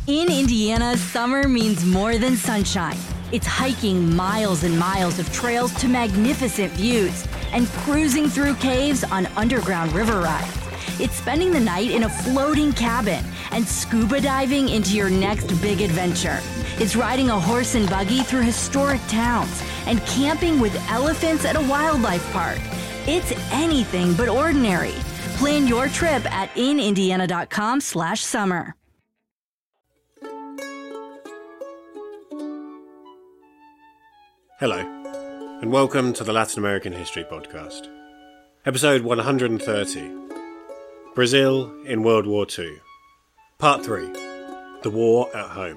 In Indiana, summer means more than sunshine. It's hiking miles and miles of trails to magnificent views and cruising through caves on underground river rides. It's spending the night in a floating cabin and scuba diving into your next big adventure. It's riding a horse and buggy through historic towns and camping with elephants at a wildlife park. It's anything but ordinary. Plan your trip at inindiana.com/summer. Hello, and welcome to the Latin American History Podcast. Episode 130, Brazil in World War II. Part 3, The War at Home.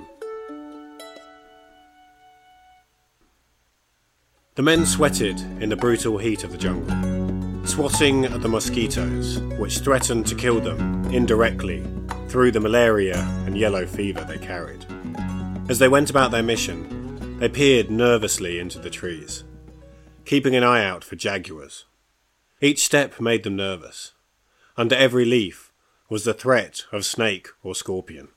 The men sweated in the brutal heat of the jungle, swatting at the mosquitoes, which threatened to kill them indirectly through the malaria and yellow fever they carried. As they went about their mission, they peered nervously into the trees, keeping an eye out for jaguars. Each step made them nervous. Under every leaf was the threat of snake or scorpion.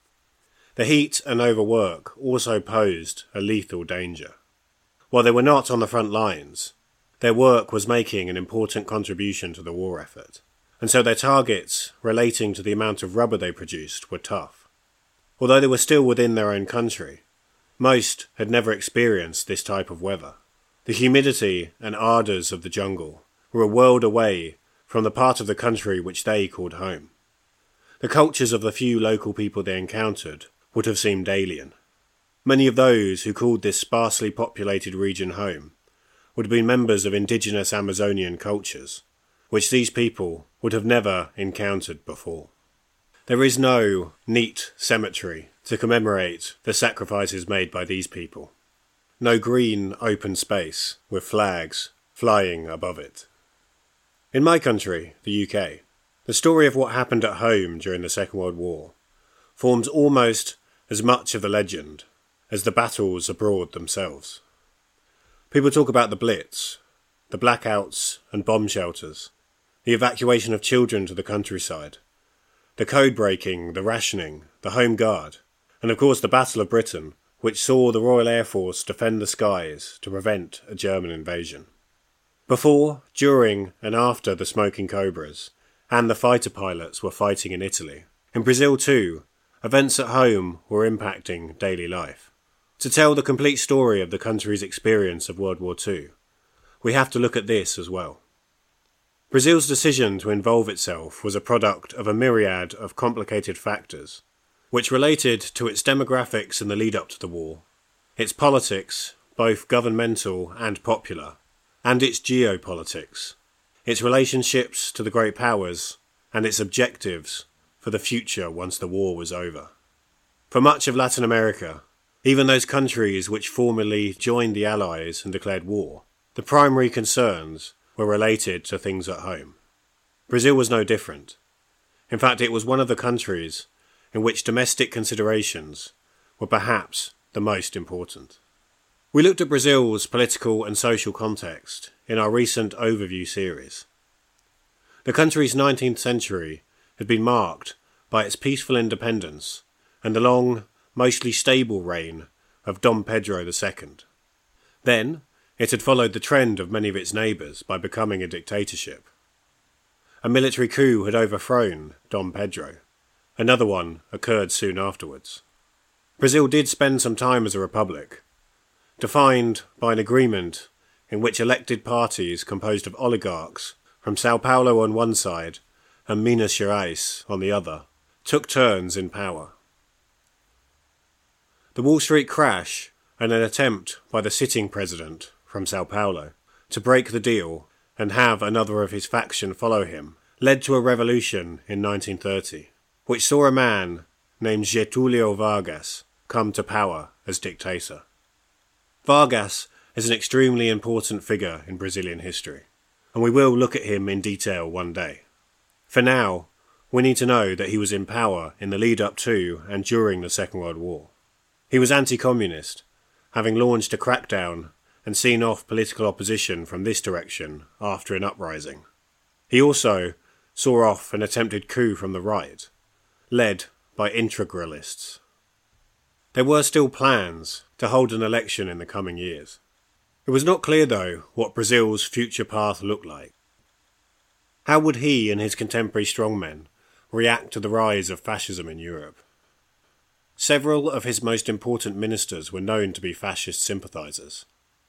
The heat and overwork also posed a lethal danger. While they were not on the front lines, their work was making an important contribution to the war effort, and so their targets relating to the amount of rubber they produced were tough. Although they were still within their own country, most had never experienced this type of weather. The humidity and ardours of the jungle were a world away from the part of the country which they called home. The cultures of the few local people they encountered would have seemed alien. Many of those who called this sparsely populated region home would have been members of indigenous Amazonian cultures, which these people would have never encountered before. There is no neat cemetery to commemorate the sacrifices made by these people. No green open space with flags flying above it. In my country, the UK, the story of what happened at home during the Second World War forms almost as much of the legend as the battles abroad themselves. People talk about the Blitz, the blackouts and bomb shelters, the evacuation of children to the countryside, the code breaking, the rationing, the Home Guard, and of course the Battle of Britain, which saw the Royal Air Force defend the skies to prevent a German invasion. Before, during and after the Smoking Cobras and the fighter pilots were fighting in Italy, in Brazil too, events at home were impacting daily life. To tell the complete story of the country's experience of World War II, we have to look at this as well. Brazil's decision to involve itself was a product of a myriad of complicated factors, which related to its demographics in the lead-up to the war, its politics, both governmental and popular, and its geopolitics, its relationships to the great powers, and its objectives for the future once the war was over. For much of Latin America, even those countries which formally joined the Allies and declared war, the primary concerns were related to things at home. Brazil was no different. In fact, it was one of the countries in which domestic considerations were perhaps the most important. We looked at Brazil's political and social context in our recent overview series. The country's 19th century had been marked by its peaceful independence and the long, mostly stable reign of Dom Pedro II. Then, it had followed the trend of many of its neighbours by becoming a dictatorship. A military coup had overthrown Dom Pedro. Another one occurred soon afterwards. Brazil did spend some time as a republic, defined by an agreement in which elected parties composed of oligarchs from Sao Paulo on one side and Minas Gerais on the other took turns in power. The Wall Street crash and an attempt by the sitting president from Sao Paulo to break the deal and have another of his faction follow him led to a revolution in 1930. Which saw a man named Getúlio Vargas come to power as dictator. Vargas is an extremely important figure in Brazilian history, and we will look at him in detail one day. For now, we need to know that he was in power in the lead-up to and during the Second World War. He was anti-communist, having launched a crackdown and seen off political opposition from this direction after an uprising. He also saw off an attempted coup from the right, led by integralists. There were still plans to hold an election in the coming years. It was not clear, though, what Brazil's future path looked like. How would he and his contemporary strongmen react to the rise of fascism in Europe? Several of his most important ministers were known to be fascist sympathisers.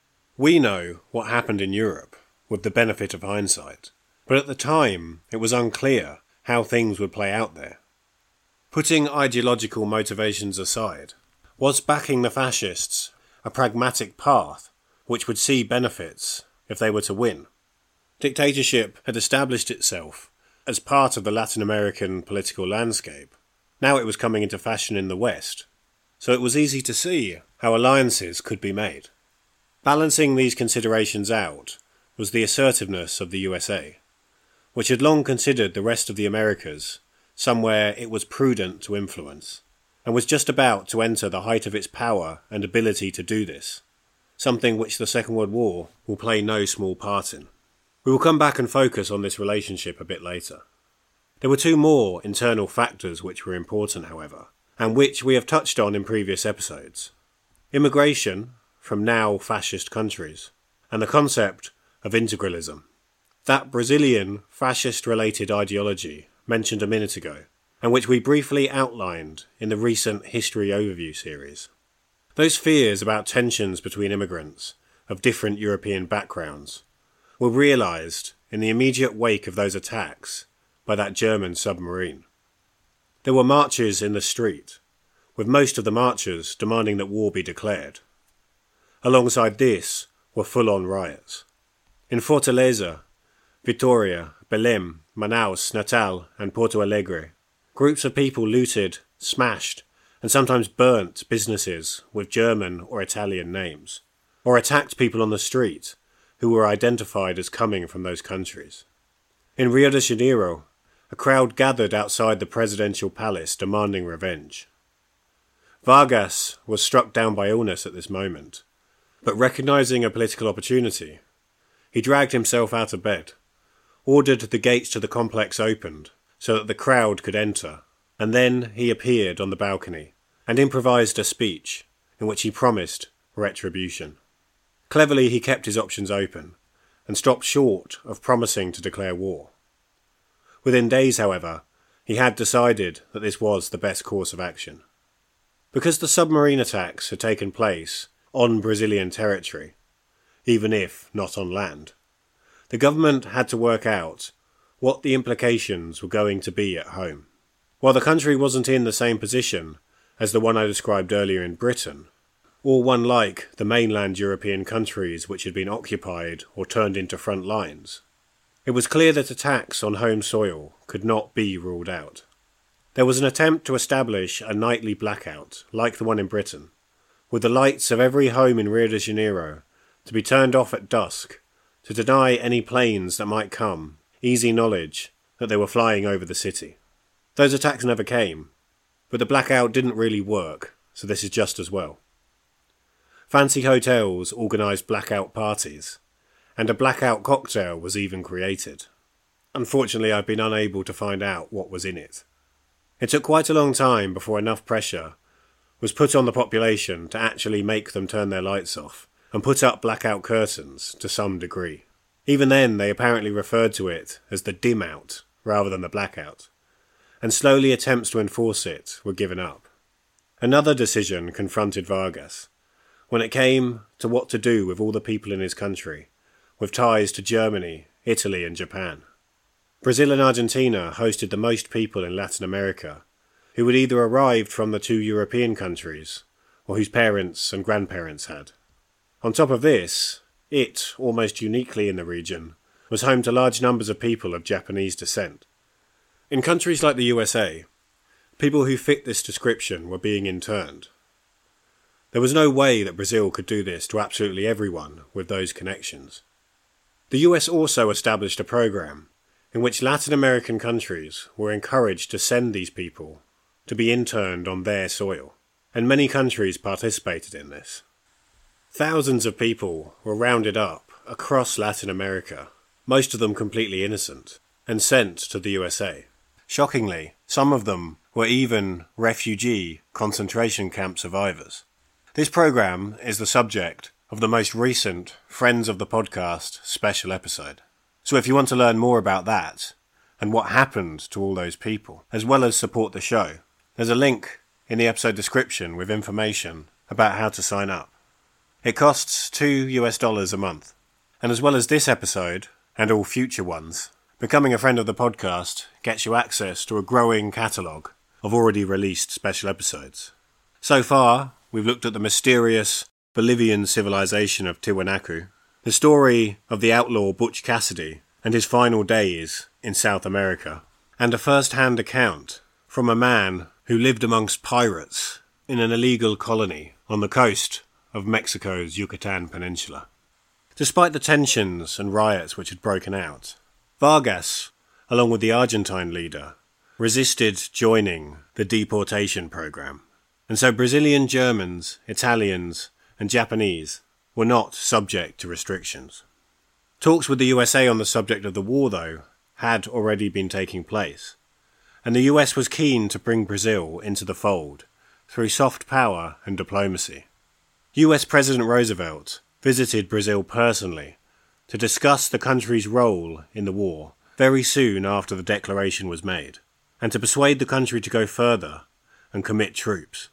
We know what happened in Europe, with the benefit of hindsight, but at the time it was unclear how things would play out there. Putting ideological motivations aside, was backing the fascists a pragmatic path which would see benefits if they were to win? Dictatorship had established itself as part of the Latin American political landscape. Now it was coming into fashion in the West, so it was easy to see how alliances could be made. Balancing these considerations out was the assertiveness of the USA, which had long considered the rest of the Americas somewhere it was prudent to influence, and was just about to enter the height of its power and ability to do this, something which the Second World War will play no small part in. We will come back and focus on this relationship a bit later. There were two more internal factors which were important, however, and which we have touched on in previous episodes. Immigration from now fascist countries, and the concept of integralism. That Brazilian fascist-related ideology mentioned a minute ago, and which we briefly outlined in the recent History Overview series. Those fears about tensions between immigrants of different European backgrounds were realised in the immediate wake of those attacks by that German submarine. There were marches in the street, with most of the marchers demanding that war be declared. Alongside this were full-on riots. In Fortaleza, Vitória, Belém, Manaus, Natal and Porto Alegre, groups of people looted, smashed and sometimes burnt businesses with German or Italian names, or attacked people on the street who were identified as coming from those countries. In Rio de Janeiro, a crowd gathered outside the presidential palace demanding revenge. Vargas was struck down by illness at this moment, but recognising a political opportunity, he dragged himself out of bed, ordered the gates to the complex opened so that the crowd could enter, and then he appeared on the balcony and improvised a speech in which he promised retribution. Cleverly he kept his options open and stopped short of promising to declare war. Within days, however, he had decided that this was the best course of action. Because the submarine attacks had taken place on Brazilian territory, even if not on land, the government had to work out what the implications were going to be at home. While the country wasn't in the same position as the one I described earlier in Britain, or one like the mainland European countries which had been occupied or turned into front lines, it was clear that attacks on home soil could not be ruled out. There was an attempt to establish a nightly blackout, like the one in Britain, with the lights of every home in Rio de Janeiro to be turned off at dusk to deny any planes that might come easy knowledge that they were flying over the city. Those attacks never came, but the blackout didn't really work, so this is just as well. Fancy hotels organised blackout parties, and a blackout cocktail was even created. Unfortunately, I've been unable to find out what was in it. It took quite a long time before enough pressure was put on the population to actually make them turn their lights off and put up blackout curtains to some degree. Even then, they apparently referred to it as the dim out rather than the blackout, and slowly attempts to enforce it were given up. Another decision confronted Vargas when it came to what to do with all the people in his country with ties to Germany, Italy and Japan. Brazil and Argentina hosted the most people in Latin America who had either arrived from the two European countries or whose parents and grandparents had. On top of this, it, almost uniquely in the region, was home to large numbers of people of Japanese descent. In countries like the USA, people who fit this description were being interned. There was no way that Brazil could do this to absolutely everyone with those connections. The US also established a program in which Latin American countries were encouraged to send these people to be interned on their soil, and many countries participated in this. Thousands of people were rounded up across Latin America, most of them completely innocent, and sent to the USA. Shockingly, some of them were even refugee concentration camp survivors. This programme is the subject of the most recent Friends of the Podcast special episode. So if you want to learn more about that, and what happened to all those people, as well as support the show, there's a link in the episode description with information about how to sign up. It costs $2 a month. And as well as this episode, and all future ones, becoming a friend of the podcast gets you access to a growing catalogue of already released special episodes. So far, we've looked at the mysterious Bolivian civilization of Tiwanaku, the story of the outlaw Butch Cassidy and his final days in South America, and a first-hand account from a man who lived amongst pirates in an illegal colony on the coast of Mexico's Yucatan Peninsula. Despite the tensions and riots which had broken out, Vargas, along with the Argentine leader, resisted joining the deportation program, and so Brazilian Germans, Italians, and Japanese were not subject to restrictions. Talks with the USA on the subject of the war, though, had already been taking place, and the US was keen to bring Brazil into the fold through soft power and diplomacy. US President Roosevelt visited Brazil personally to discuss the country's role in the war very soon after the declaration was made, and to persuade the country to go further and commit troops.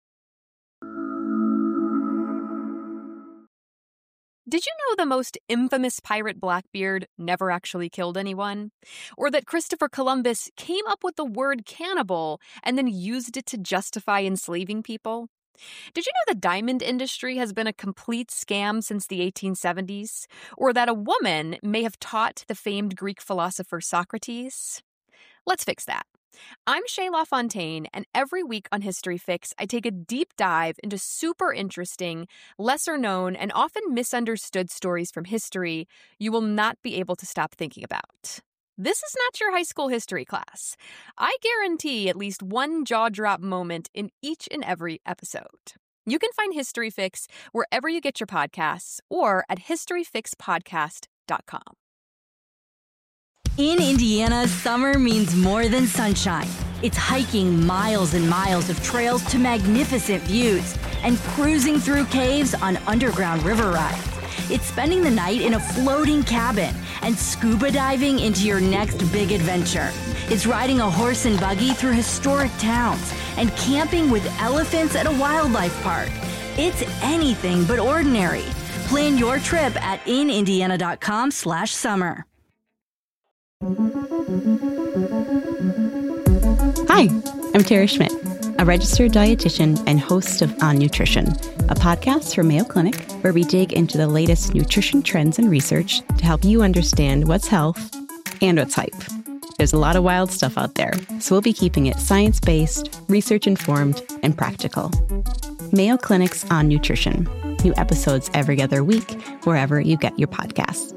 Did you know the most infamous pirate Blackbeard never actually killed anyone? Or that Christopher Columbus came up with the word cannibal and then used it to justify enslaving people? Did you know the diamond industry has been a complete scam since the 1870s? Or that a woman may have taught the famed Greek philosopher Socrates? Let's fix that. I'm Shay LaFontaine, and every week on History Fix, I take a deep dive into super interesting, lesser-known, and often misunderstood stories from history you will not be able to stop thinking about. This is not your high school history class. I guarantee at least one jaw-drop moment in each and every episode. You can find History Fix wherever you get your podcasts or at historyfixpodcast.com. In Indiana, summer means more than sunshine. It's hiking miles and miles of trails to magnificent views and cruising through caves on underground river rides. It's spending the night in a floating cabin and scuba diving into your next big adventure. It's riding a horse and buggy through historic towns and camping with elephants at a wildlife park. It's anything but ordinary. Plan your trip at inindiana.com/summer. Hi, I'm Tara Schmidt, a registered dietitian and host of On Nutrition, a podcast from Mayo Clinic where we dig into the latest nutrition trends and research to help you understand what's health and what's hype. There's a lot of wild stuff out there, so we'll be keeping it science-based, research-informed, and practical. Mayo Clinic's On Nutrition. New episodes every other week, wherever you get your podcasts.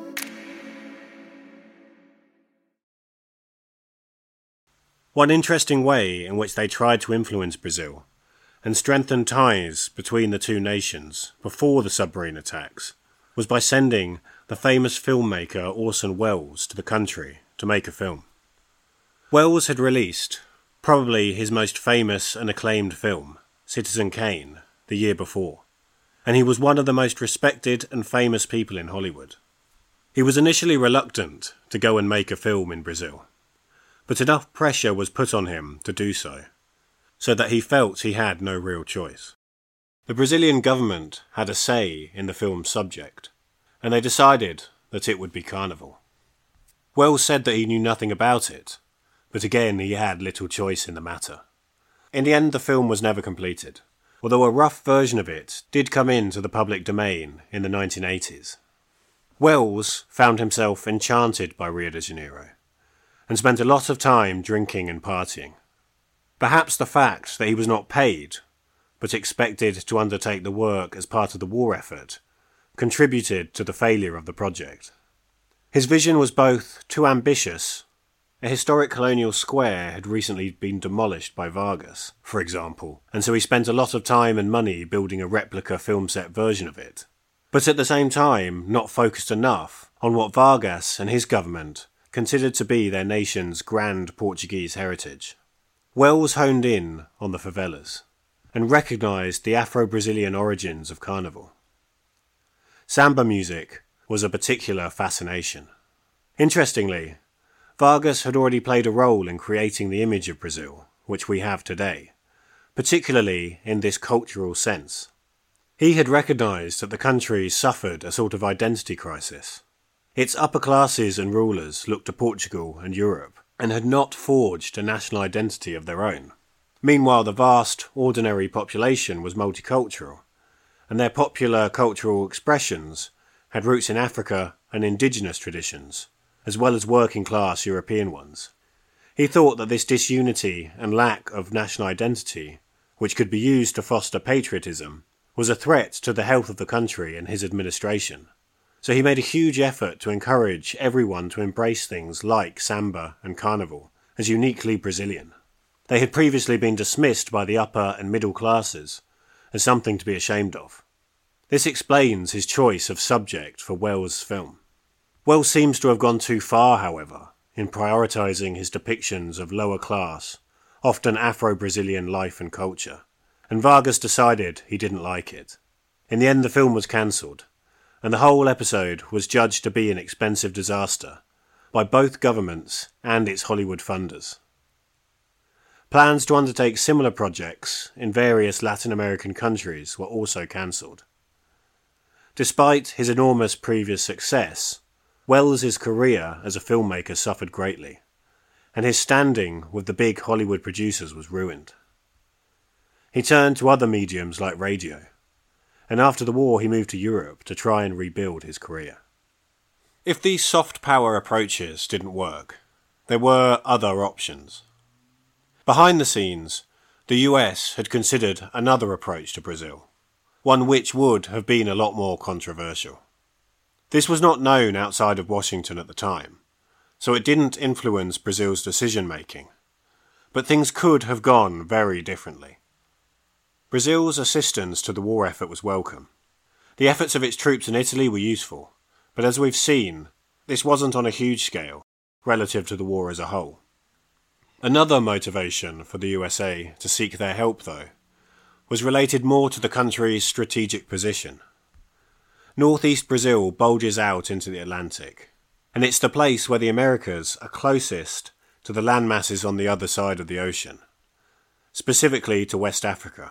One interesting way in which they tried to influence Brazil and strengthen ties between the two nations before the submarine attacks was by sending the famous filmmaker Orson Welles to the country to make a film. Welles had released probably his most famous and acclaimed film, Citizen Kane, the year before, and he was one of the most respected and famous people in Hollywood. He was initially reluctant to go and make a film in Brazil, but enough pressure was put on him to do so that he felt he had no real choice. The Brazilian government had a say in the film's subject, and they decided that it would be carnival. Welles said that he knew nothing about it, but again he had little choice in the matter. In the end, the film was never completed, although a rough version of it did come into the public domain in the 1980s. Welles found himself enchanted by Rio de Janeiro, and spent a lot of time drinking and partying. Perhaps the fact that he was not paid, but expected to undertake the work as part of the war effort, contributed to the failure of the project. His vision was both too ambitious. A historic colonial square had recently been demolished by Vargas, for example, and so he spent a lot of time and money building a replica film set version of it, but at the same time not focused enough on what Vargas and his government considered to be their nation's grand Portuguese heritage. Wells honed in on the favelas and recognised the Afro-Brazilian origins of carnival. Samba music was a particular fascination. Interestingly, Vargas had already played a role in creating the image of Brazil, which we have today, particularly in this cultural sense. He had recognised that the country suffered a sort of identity crisis. Its upper classes and rulers looked to Portugal and Europe and had not forged a national identity of their own. Meanwhile, the vast, ordinary population was multicultural, and their popular cultural expressions had roots in Africa and indigenous traditions, as well as working-class European ones. He thought that this disunity and lack of national identity, which could be used to foster patriotism, was a threat to the health of the country and his administration. So he made a huge effort to encourage everyone to embrace things like samba and carnival as uniquely Brazilian. They had previously been dismissed by the upper and middle classes as something to be ashamed of. This explains his choice of subject for Wells' film. Wells seems to have gone too far, however, in prioritising his depictions of lower class, often Afro-Brazilian life and culture, and Vargas decided he didn't like it. In the end, the film was cancelled, and the whole episode was judged to be an expensive disaster by both governments and its Hollywood funders. Plans to undertake similar projects in various Latin American countries were also cancelled. Despite his enormous previous success, Wells' career as a filmmaker suffered greatly, and his standing with the big Hollywood producers was ruined. He turned to other mediums like radio, and after the war he moved to Europe to try and rebuild his career. If these soft power approaches didn't work, there were other options. Behind the scenes, the US had considered another approach to Brazil, one which would have been a lot more controversial. This was not known outside of Washington at the time, so it didn't influence Brazil's decision-making, but things could have gone very differently. Brazil's assistance to the war effort was welcome. The efforts of its troops in Italy were useful, but as we've seen, this wasn't on a huge scale relative to the war as a whole. Another motivation for the USA to seek their help, though, was related more to the country's strategic position. Northeast Brazil bulges out into the Atlantic, and it's the place where the Americas are closest to the landmasses on the other side of the ocean, specifically to West Africa.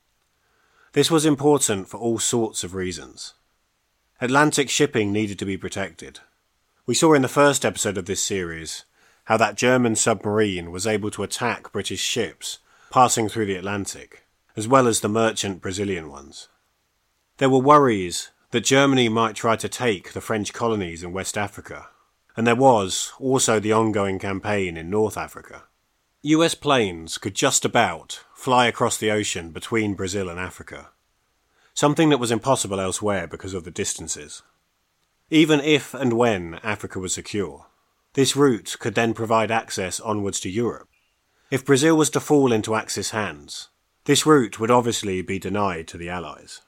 This was important for all sorts of reasons. Atlantic shipping needed to be protected. We saw in the first episode of this series how that German submarine was able to attack British ships passing through the Atlantic, as well as the merchant Brazilian ones. There were worries that Germany might try to take the French colonies in West Africa, and there was also the ongoing campaign in North Africa. US planes could just about fly across the ocean between Brazil and Africa, something that was impossible elsewhere because of the distances. Even if and when Africa was secure, this route could then provide access onwards to Europe. If Brazil was to fall into Axis hands, this route would obviously be denied to the Allies.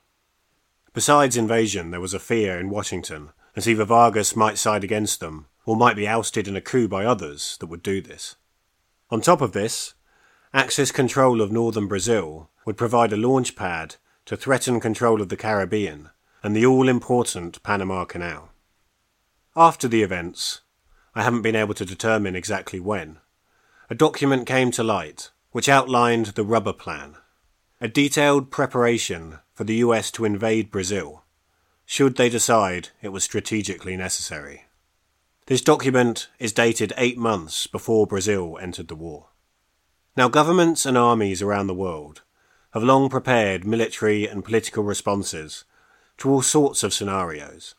Besides invasion, there was a fear in Washington that either Vargas might side against them or might be ousted in a coup by others that would do this. On top of this, Axis control of northern Brazil would provide a launch pad to threaten control of the Caribbean and the all-important Panama Canal. After the events, I haven't been able to determine exactly when, a document came to light which outlined the Rubber Plan, a detailed preparation for the US to invade Brazil, should they decide it was strategically necessary. This document is dated 8 months before Brazil entered the war. Now, governments and armies around the world have long prepared military and political responses to all sorts of scenarios.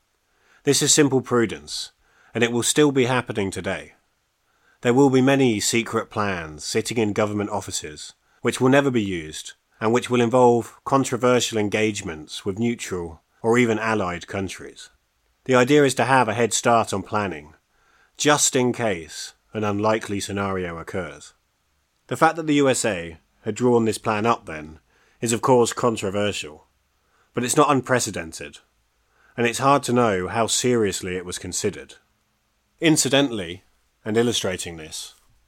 This is simple prudence, and it will still be happening today. There will be many secret plans sitting in government offices which will never be used and which will involve controversial engagements with neutral or even allied countries. The idea is to have a head start on planning, just in case an unlikely scenario occurs. The fact that the USA had drawn this plan up then is of course controversial, but it's not unprecedented, and it's hard to know how seriously it was considered. Incidentally, and illustrating this,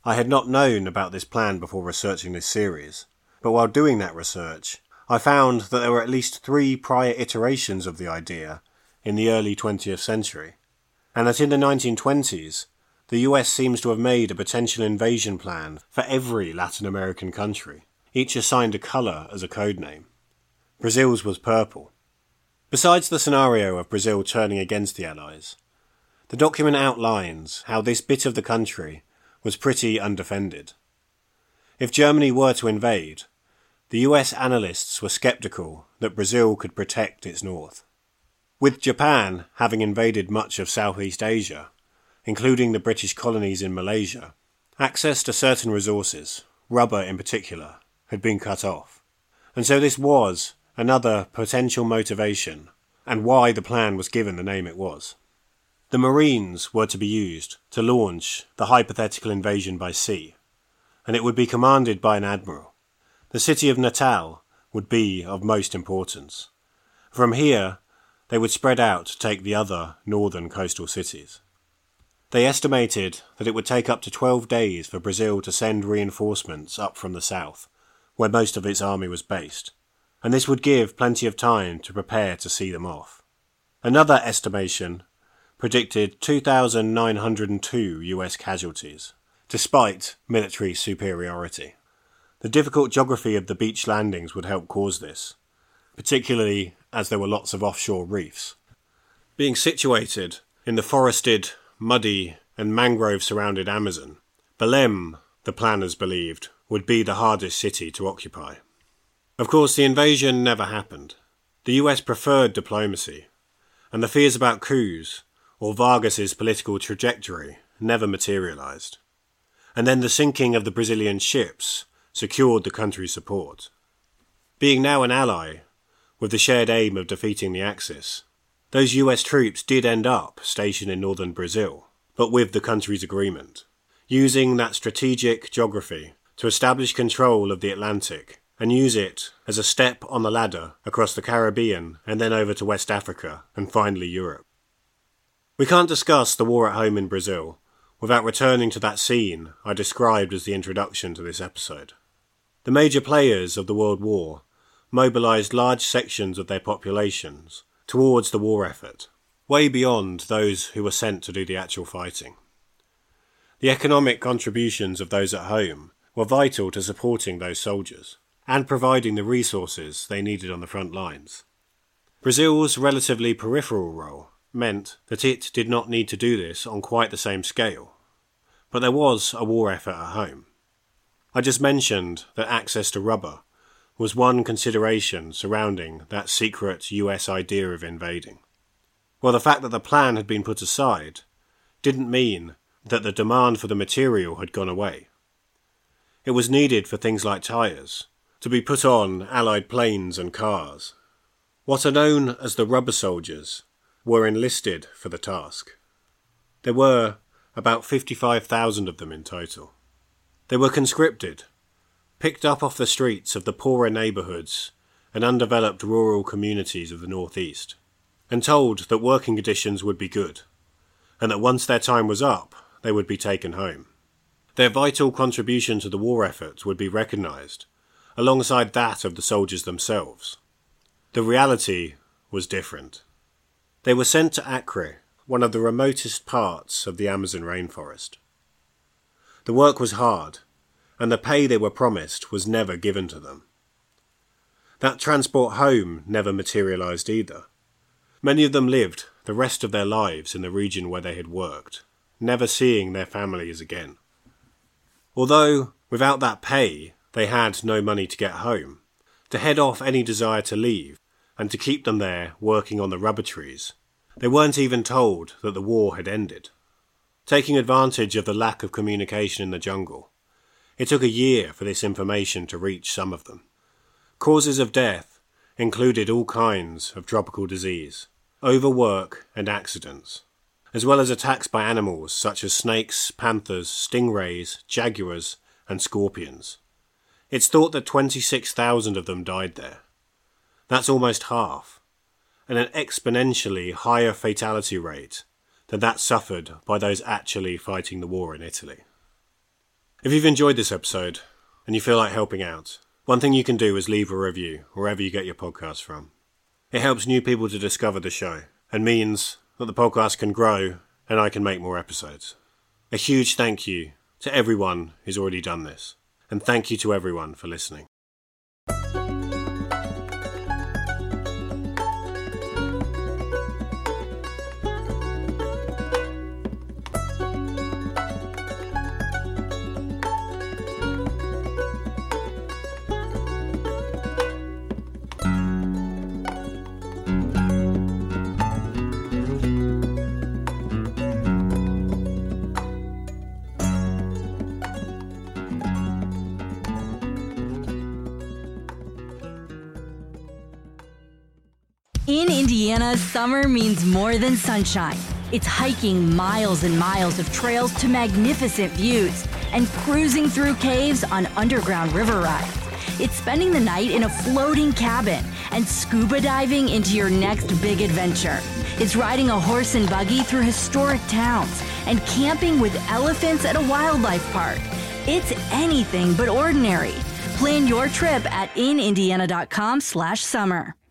I had not known about this plan before researching this series, but while doing that research, I found that there were at least 3 prior iterations of the idea in the early 20th century, and that in the 1920s, the US seems to have made a potential invasion plan for every Latin American country, each assigned a colour as a codename. Brazil's was purple. Besides the scenario of Brazil turning against the Allies, the document outlines how this bit of the country was pretty undefended. If Germany were to invade, the US analysts were sceptical that Brazil could protect its north. With Japan having invaded much of Southeast Asia, including the British colonies in Malaysia, access to certain resources, rubber in particular, had been cut off. And so this was another potential motivation, and why the plan was given the name it was. The Marines were to be used to launch the hypothetical invasion by sea, and it would be commanded by an admiral. The city of Natal would be of most importance. From here, they would spread out to take the other northern coastal cities. They estimated that it would take up to 12 days for Brazil to send reinforcements up from the south, where most of its army was based, and this would give plenty of time to prepare to see them off. Another estimation predicted 2,902 US casualties, despite military superiority. The difficult geography of the beach landings would help cause this, particularly as there were lots of offshore reefs. Being situated in the forested, muddy and mangrove-surrounded Amazon, Belém, the planners believed, would be the hardest city to occupy. Of course, the invasion never happened. The US preferred diplomacy, and the fears about coups, or Vargas's political trajectory, never materialised. And then the sinking of the Brazilian ships secured the country's support. Being now an ally, with the shared aim of defeating the Axis, those US troops did end up stationed in northern Brazil, but with the country's agreement, using that strategic geography to establish control of the Atlantic and use it as a step on the ladder across the Caribbean and then over to West Africa and finally Europe. We can't discuss the war at home in Brazil without returning to that scene I described as the introduction to this episode. The major players of the World War mobilised large sections of their populations towards the war effort, way beyond those who were sent to do the actual fighting. The economic contributions of those at home were vital to supporting those soldiers and providing the resources they needed on the front lines. Brazil's relatively peripheral role meant that it did not need to do this on quite the same scale, but there was a war effort at home. I just mentioned that access to rubber was one consideration surrounding that secret US idea of invading. Well, the fact that the plan had been put aside didn't mean that the demand for the material had gone away. It was needed for things like tyres, to be put on Allied planes and cars. What are known as the rubber soldiers were enlisted for the task. There were about 55,000 of them in total. They were conscripted, picked up off the streets of the poorer neighbourhoods and undeveloped rural communities of the northeast, and told that working conditions would be good, and that once their time was up, they would be taken home. Their vital contribution to the war effort would be recognised, alongside that of the soldiers themselves. The reality was different. They were sent to Acre, one of the remotest parts of the Amazon rainforest. The work was hard, and the pay they were promised was never given to them. That transport home never materialised either. Many of them lived the rest of their lives in the region where they had worked, never seeing their families again. Although, without that pay, they had no money to get home, to head off any desire to leave, and to keep them there working on the rubber trees, they weren't even told that the war had ended. Taking advantage of the lack of communication in the jungle, it took a year for this information to reach some of them. Causes of death included all kinds of tropical disease, overwork and accidents, as well as attacks by animals such as snakes, panthers, stingrays, jaguars and scorpions. It's thought that 26,000 of them died there. That's almost half, and an exponentially higher fatality rate than that suffered by those actually fighting the war in Italy. If you've enjoyed this episode and you feel like helping out, one thing you can do is leave a review wherever you get your podcast from. It helps new people to discover the show and means that the podcast can grow and I can make more episodes. A huge thank you to everyone who's already done this, and thank you to everyone for listening. In Indiana, summer means more than sunshine. It's hiking miles and miles of trails to magnificent views and cruising through caves on underground river rides. It's spending the night in a floating cabin and scuba diving into your next big adventure. It's riding a horse and buggy through historic towns and camping with elephants at a wildlife park. It's anything but ordinary. Plan your trip at inindiana.com/summer.